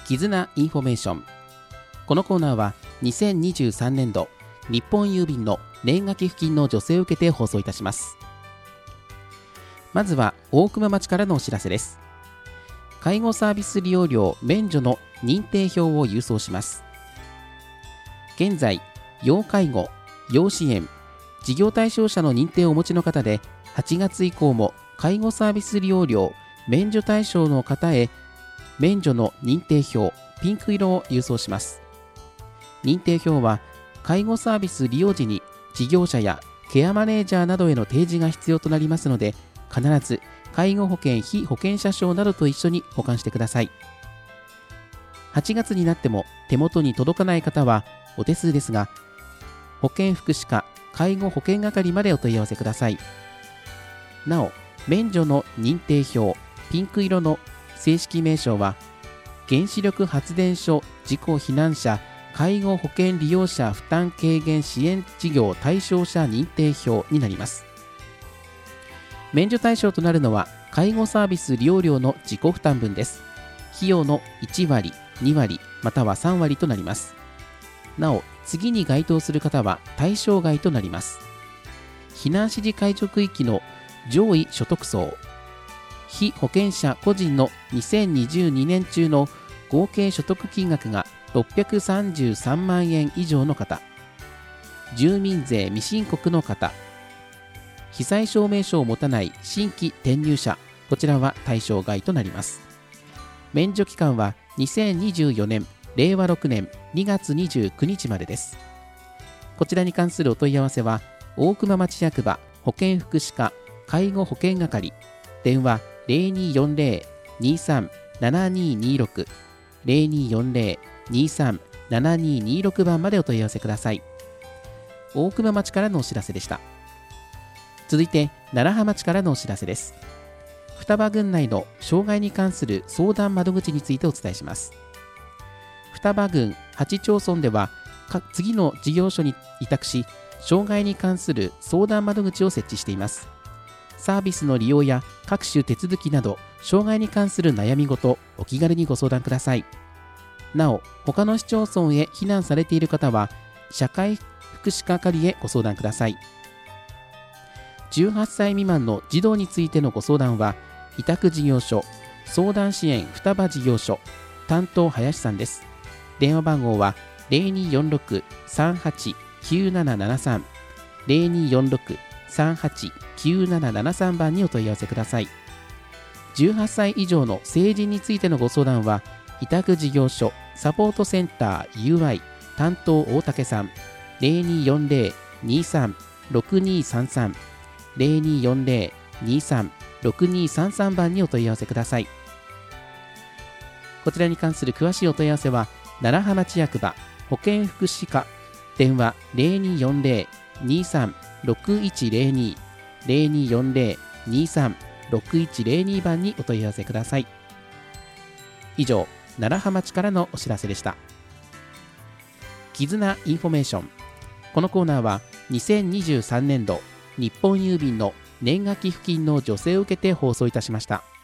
絆インフォメーション。このコーナーは2023年度日本郵便の年賀寄付金の助成を受けて放送いたします。まずは大熊町からのお知らせです。介護サービス利用料免除の認定票を郵送します。現在、要介護、要支援、事業対象者の認定をお持ちの方で、8月以降も介護サービス利用料免除対象の方へ免除の認定票ピンク色を郵送します。認定票は介護サービス利用時に事業者やケアマネージャーなどへの提示が必要となりますので、必ず介護保険被保険者証などと一緒に保管してください。8月になっても手元に届かない方はお手数ですが、保健福祉課介護保険係までお問い合わせください。なお、免除の認定票ピンク色の正式名称は原子力発電所事故避難者介護保険利用者負担軽減支援事業対象者認定票になります。免除対象となるのは介護サービス利用料の自己負担分です。費用の1割、2割または3割となります。なお、次に該当する方は対象外となります。避難指示解除区域の上位所得層、被保険者個人の2022年中の合計所得金額が633万円以上の方、住民税未申告の方、被災証明書を持たない新規転入者、こちらは対象外となります。免除期間は2024年令和6年2月29日までです。こちらに関するお問い合わせは大熊町役場保健福祉課介護保険係、電話 0240-237226 0240-237226 番までお問い合わせください。大熊町からのお知らせでした。続いて楢葉町からのお知らせです。双葉郡内の障害に関する相談窓口についてお伝えします。双葉郡8町村では次の事業所に委託し、障害に関する相談窓口を設置しています。サービスの利用や各種手続きなど障害に関する悩み事、お気軽にご相談ください。なお、他の市町村へ避難されている方は社会福祉課係へご相談ください。18歳未満の児童についてのご相談は委託事業所相談支援双葉事業所担当林さんです。電話番号は 0246-389773 0246-389773 番にお問い合わせください。18歳以上の成人についてのご相談は委託事業所サポートセンター UI 担当大竹さん 0240-236233 0240-236233 番にお問い合わせください。こちらに関する詳しいお問い合わせは楢葉町役場保健福祉課、電話 0240-236102 0240-236102 番にお問い合わせください。以上、楢葉町からのお知らせでした。絆インフォメーション。このコーナーは2023年度日本郵便の年賀寄付金の助成を受けて放送いたしました。